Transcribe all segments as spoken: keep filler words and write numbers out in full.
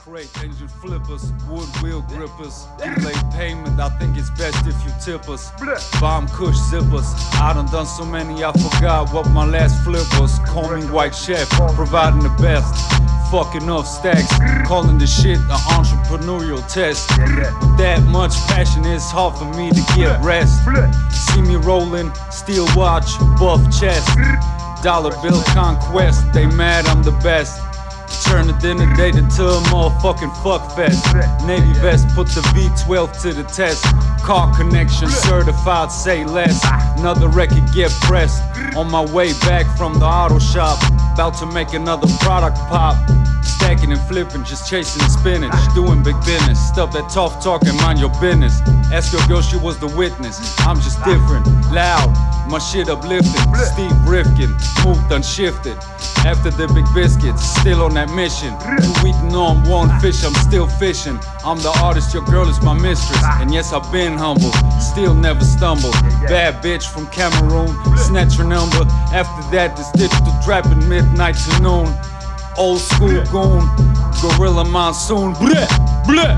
crate engine flippers, wood wheel grippers. Delayed payment, I think it's best if you tip us. Bomb kush zippers, I done done so many I forgot what my last flip was. Call me white chef, providing the best. Fucking off stacks, calling the shit an entrepreneurial test. With that much passion, it's hard for me to get rest. See me rolling, steel watch, buff chest. Dollar bill conquest, they mad I'm the best. Turn the dinner date into a motherfucking fuck fest. Navy vest, put the V twelve to the test. Car connection, certified, say less. Another record get pressed. On my way back from the auto shop, about to make another product pop. Stacking and flipping, just chasing the spinach. Doing big business, stuff that tough talking, mind your business. Ask your girl, she was the witness. I'm just different, loud, my shit uplifting. Steve Rifkin, moved unshifted. After the big biscuits, still on that mission. You eating on one fish, I'm still fishing. I'm the artist, your girl is my mistress. And yes, I've been humble, still never stumble. Bad bitch from Cameroon, snatch her number. After that, this digital trapping midnight to noon. Old school goon, Gorilla Monsoon. Bleh, bleh.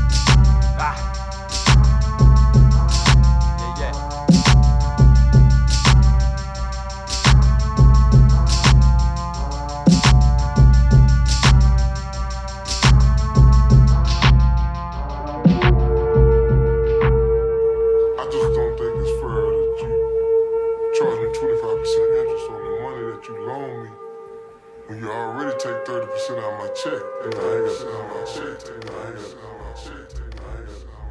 twenty-five percent interest on the money that you loan me when you already take thirty percent out of my check. And I ain't got to my check. And I ain't got to my check.